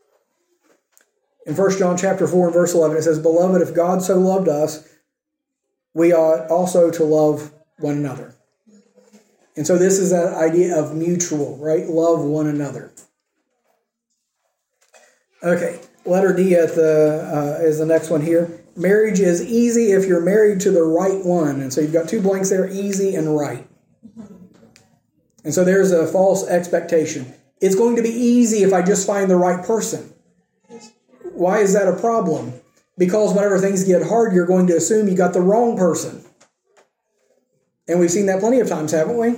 In First John chapter four and verse eleven, it says, Beloved, if God so loved us, we ought also to love one another. And so this is that idea of mutual, right? Love one another. Okay, letter D at the uh, is the next one here. Marriage is easy if you're married to the right one. And so you've got two blanks there, easy and right. And so there's a false expectation. It's going to be easy if I just find the right person. Why is that a problem? Because whenever things get hard, you're going to assume you got the wrong person. And we've seen that plenty of times, haven't we?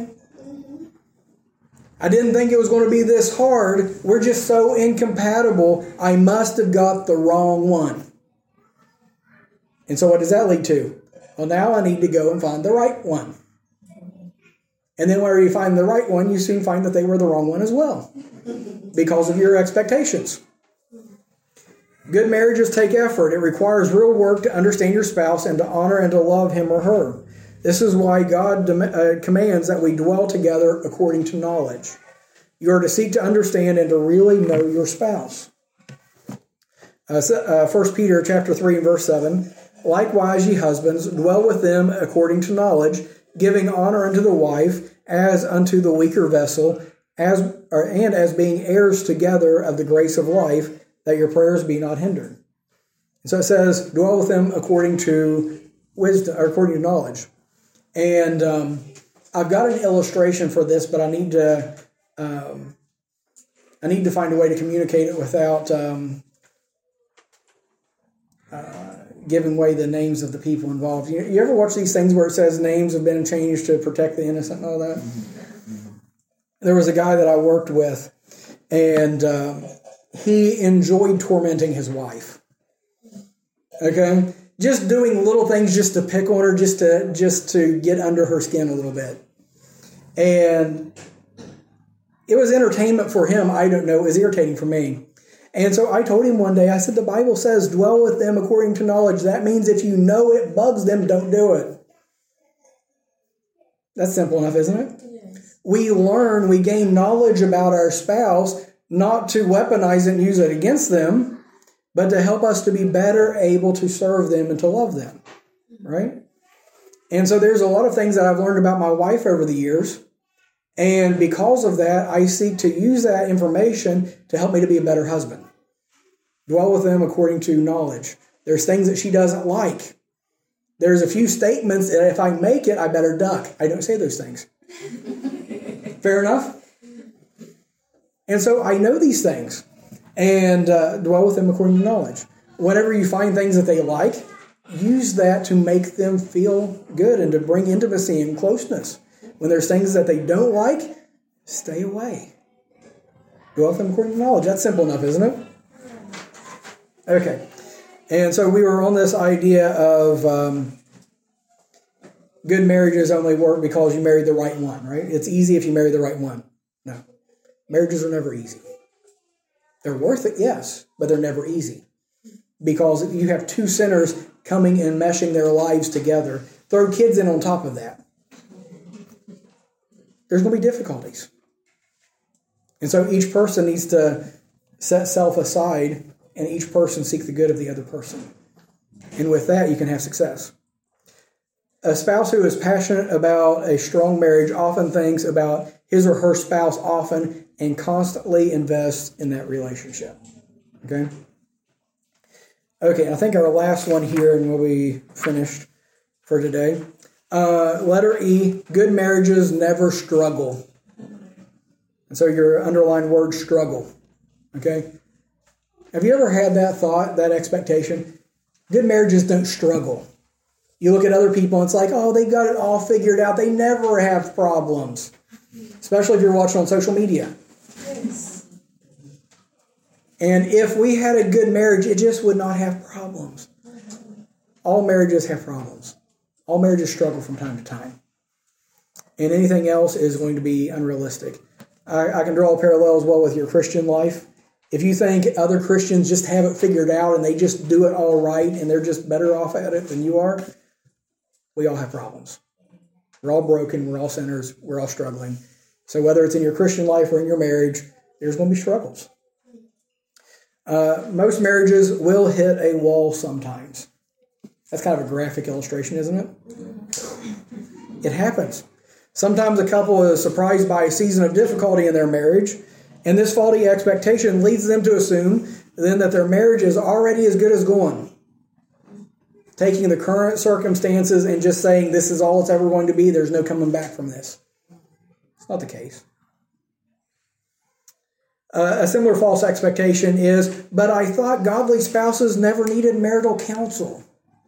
I didn't think it was going to be this hard. We're just so incompatible. I must have got the wrong one. And so what does that lead to? Well, now I need to go and find the right one. And then whenever you find the right one, you soon find that they were the wrong one as well. Because of your expectations. Good marriages take effort. It requires real work to understand your spouse and to honor and to love him or her. This is why God uh, commands that we dwell together according to knowledge. You are to seek to understand and to really know your spouse. Uh, uh, First Peter chapter three and verse seven. Likewise, ye husbands, dwell with them according to knowledge, giving honor unto the wife as unto the weaker vessel, as or, and as being heirs together of the grace of life, that your prayers be not hindered. And so it says, dwell with them according to wisdom, or according to knowledge. And um, I've got an illustration for this, but I need to um, I need to find a way to communicate it without um, uh, giving away the names of the people involved. You, you ever watch these things where it says names have been changed to protect the innocent and all that? Mm-hmm. There was a guy that I worked with, and um, he enjoyed tormenting his wife. Okay? Just doing little things just to pick on her, just to just to get under her skin a little bit. And it was entertainment for him. I don't know. It was irritating for me. And so I told him one day, I said, the Bible says, dwell with them according to knowledge. That means if you know it bugs them, don't do it. That's simple enough, isn't it? Yes. We learn, we gain knowledge about our spouse, not to weaponize it and use it against them, but to help us to be better able to serve them and to love them, right? And so there's a lot of things that I've learned about my wife over the years, and because of that, I seek to use that information to help me to be a better husband. Dwell with them according to knowledge. There's things that she doesn't like. There's a few statements that if I make it, I better duck. I don't say those things. Fair enough? And so I know these things. And uh, dwell with them according to knowledge. Whenever you find things that they like, use that to make them feel good and to bring intimacy and closeness. When there's things that they don't like, stay away. Dwell with them according to knowledge. That's simple enough, isn't it? Okay. And so we were on this idea of um, good marriages only work because you married the right one, right? It's easy if you marry the right one. No. Marriages are never easy. They're worth it, yes, but they're never easy. Because you have two sinners coming and meshing their lives together. Throw kids in on top of that. There's going to be difficulties. And so each person needs to set self aside and each person seek the good of the other person. And with that, you can have success. A spouse who is passionate about a strong marriage often thinks about his or her spouse often and constantly invests in that relationship. Okay? Okay, I think our last one here, and we'll be finished for today. Uh, letter E, good marriages never struggle. And so your underlined word, struggle. Okay? Have you ever had that thought, that expectation? Good marriages don't struggle. You look at other people and it's like, oh, they got it all figured out. They never have problems. Especially if you're watching on social media. Yes. And if we had a good marriage, it just would not have problems. All marriages have problems. All marriages struggle from time to time. And anything else is going to be unrealistic. I, I can draw a parallel as well with your Christian life. If you think other Christians just have it figured out and they just do it all right and they're just better off at it than you are, we all have problems. We're all broken. We're all sinners. We're all struggling. So whether it's in your Christian life or in your marriage, there's going to be struggles. Uh, most marriages will hit a wall sometimes. That's kind of a graphic illustration, isn't it? It happens. Sometimes a couple is surprised by a season of difficulty in their marriage, and this faulty expectation leads them to assume then that their marriage is already as good as gone. Taking the current circumstances and just saying this is all it's ever going to be, there's no coming back from this. It's not the case. Uh, a similar false expectation is, but I thought godly spouses never needed marital counsel.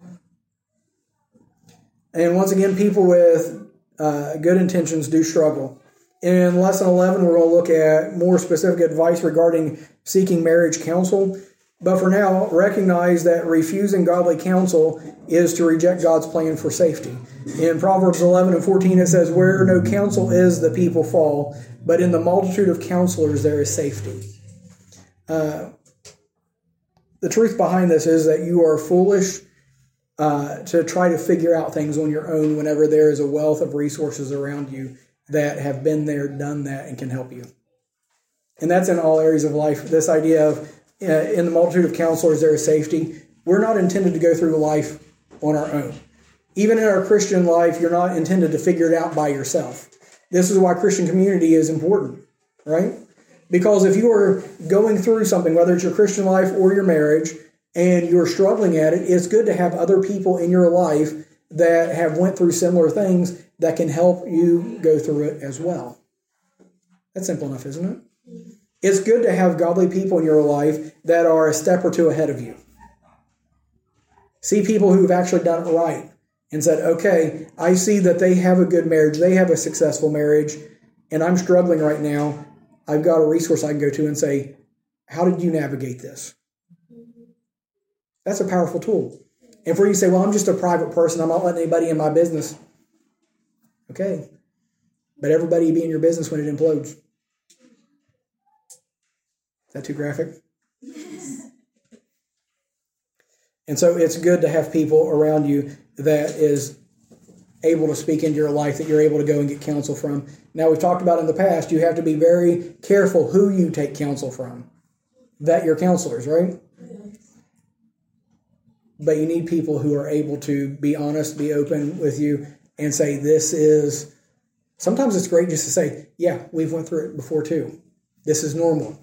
And once again, people with uh, good intentions do struggle. In Lesson eleven, we're going to look at more specific advice regarding seeking marriage counsel. But for now, recognize that refusing godly counsel is to reject God's plan for safety. In Proverbs eleven and fourteen, it says, where no counsel is, the people fall, but in the multitude of counselors there is safety. Uh, the truth behind this is that you are foolish uh, to try to figure out things on your own whenever there is a wealth of resources around you that have been there, done that, and can help you. And that's in all areas of life. This idea of uh, in the multitude of counselors there is safety. We're not intended to go through life on our own. Even in our Christian life, you're not intended to figure it out by yourself. This is why Christian community is important, right? Because if you are going through something, whether it's your Christian life or your marriage, and you're struggling at it, it's good to have other people in your life that have went through similar things that can help you go through it as well. That's simple enough, isn't it? It's good to have godly people in your life that are a step or two ahead of you. See people who've actually done it right and said, okay, I see that they have a good marriage, they have a successful marriage, and I'm struggling right now. I've got a resource I can go to and say, how did you navigate this? That's a powerful tool. And for you to say, well, I'm just a private person, I'm not letting anybody in my business. Okay. But everybody be in your business when it implodes. Is that too graphic? And so it's good to have people around you that is able to speak into your life, that you're able to go and get counsel from. Now, we've talked about in the past, you have to be very careful who you take counsel from. That your counselors, right? But you need people who are able to be honest, be open with you, and say, this is... Sometimes it's great just to say, yeah, we've went through it before too. This is normal.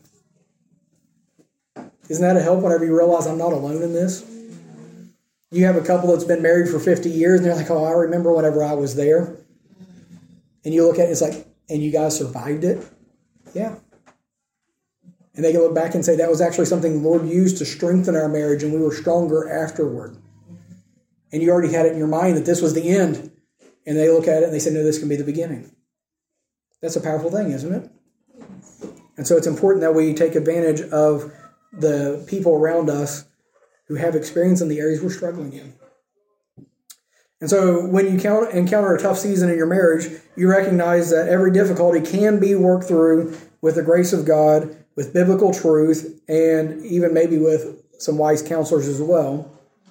Isn't that a help whenever you realize I'm not alone in this? You have a couple that's been married for fifty years, and they're like, oh, I remember whenever I was there. And you look at it, it's like, and you guys survived it? Yeah. And they can look back and say, that was actually something the Lord used to strengthen our marriage, and we were stronger afterward. And you already had it in your mind that this was the end. And they look at it and they say, no, this can be the beginning. That's a powerful thing, isn't it? And so it's important that we take advantage of the people around us who have experience in the areas we're struggling in. And so when you encounter a tough season in your marriage, you recognize that every difficulty can be worked through with the grace of God, with biblical truth, and even maybe with some wise counselors as well.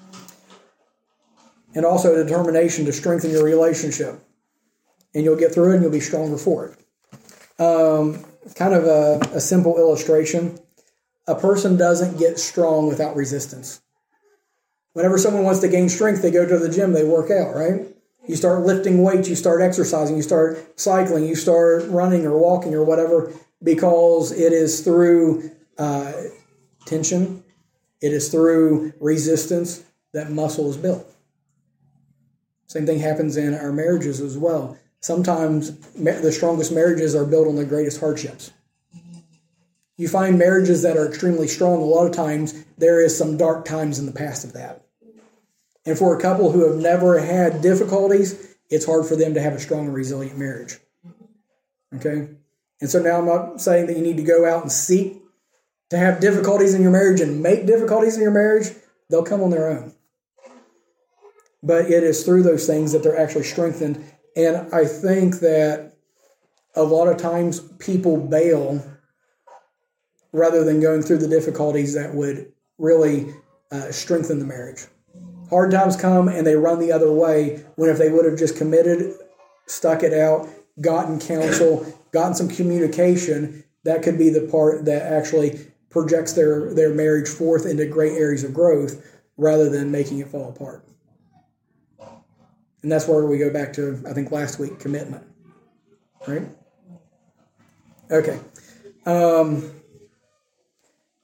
And also a determination to strengthen your relationship. And you'll get through it and you'll be stronger for it. Um, kind of a, a simple illustration. A person doesn't get strong without resistance. Whenever someone wants to gain strength, they go to the gym, they work out, right? You start lifting weights, you start exercising, you start cycling, you start running or walking or whatever, because it is through uh, tension, it is through resistance that muscle is built. Same thing happens in our marriages as well. Sometimes the strongest marriages are built on the greatest hardships. You find marriages that are extremely strong, a lot of times there is some dark times in the past of that. And for a couple who have never had difficulties, it's hard for them to have a strong and resilient marriage. Okay? And so now I'm not saying that you need to go out and seek to have difficulties in your marriage and make difficulties in your marriage. They'll come on their own. But it is through those things that they're actually strengthened. And I think that a lot of times people bail rather than going through the difficulties that would really uh, strengthen the marriage. Hard times come and they run the other way, when if they would have just committed, stuck it out, gotten counsel, gotten some communication, that could be the part that actually projects their, their marriage forth into great areas of growth rather than making it fall apart. And that's where we go back to, I think, last week, commitment. Right? Okay. Um,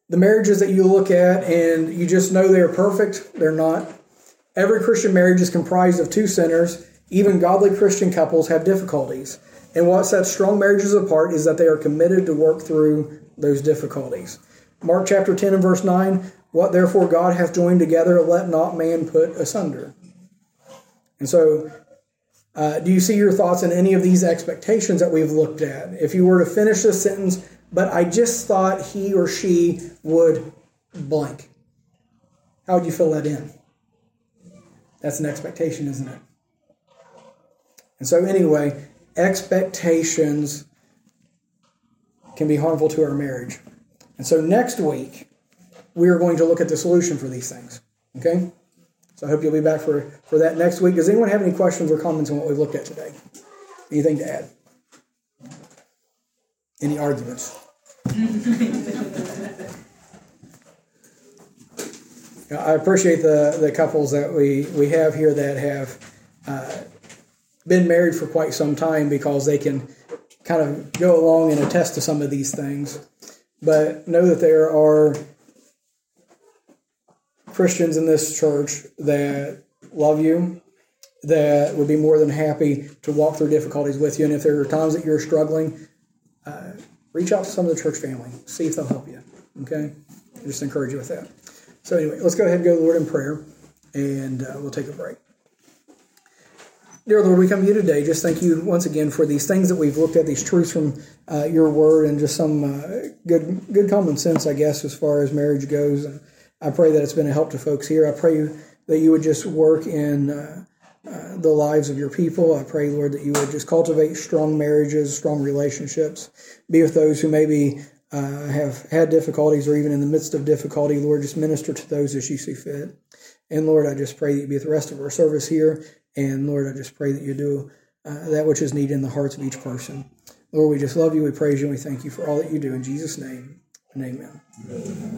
the marriages that you look at and you just know they're perfect, they're not. Every Christian marriage is comprised of two sinners. Even godly Christian couples have difficulties. And what sets strong marriages apart is that they are committed to work through those difficulties. Mark chapter ten and verse nine, what therefore God hath joined together, let not man put asunder. And so, uh, do you see your thoughts in any of these expectations that we've looked at? If you were to finish this sentence, but I just thought he or she would blank. How would you fill that in? That's an expectation, isn't it? And so anyway, expectations can be harmful to our marriage. And so next week, we are going to look at the solution for these things. Okay? So I hope you'll be back for, for that next week. Does anyone have any questions or comments on what we've looked at today? Anything to add? Any arguments? I appreciate the, the couples that we, we have here that have uh, been married for quite some time, because they can kind of go along and attest to some of these things. But know that there are Christians in this church that love you, that would be more than happy to walk through difficulties with you. And if there are times that you're struggling, uh, reach out to some of the church family. See if they'll help you. Okay? I just encourage you with that. So anyway, let's go ahead and go to the Lord in prayer, and uh, we'll take a break. Dear Lord, we come to you today. Just thank you once again for these things that we've looked at, these truths from uh, your word, and just some uh, good good common sense, I guess, as far as marriage goes. And I pray that it's been a help to folks here. I pray that you would just work in uh, uh, the lives of your people. I pray, Lord, that you would just cultivate strong marriages, strong relationships. Be with those who maybe uh, have had difficulties or even in the midst of difficulty. Lord, just minister to those as you see fit. And Lord, I just pray that you be with the rest of our service here. And Lord, I just pray that you do uh, that which is needed in the hearts of each person. Lord, we just love you, we praise you, and we thank you for all that you do. In Jesus' name, and amen. Amen.